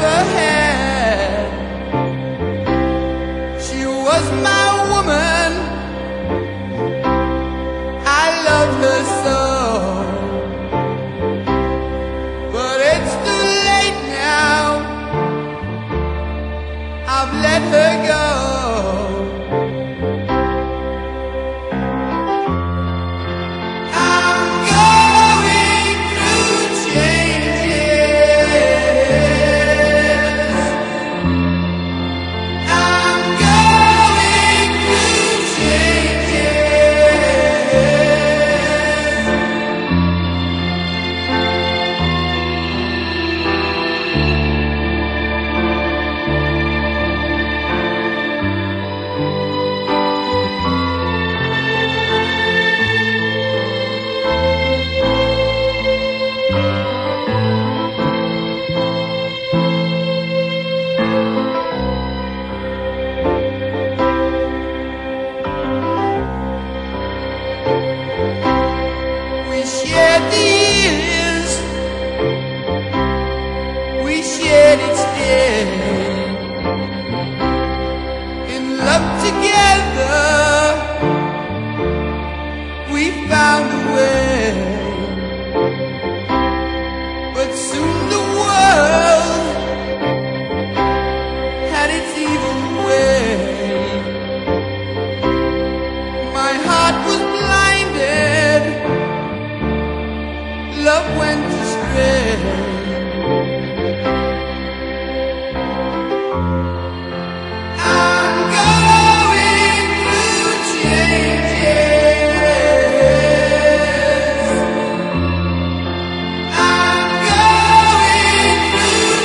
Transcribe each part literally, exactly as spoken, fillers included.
ever had. She was my woman, I loved her so. But it's too late now, I've let her go. We shared the years, we shared each day, in love together, we found a way. But soon the world had its evil way. My heart was blinded, love went astray. I'm going through changes. I'm going through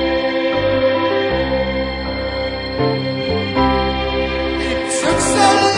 It took so long.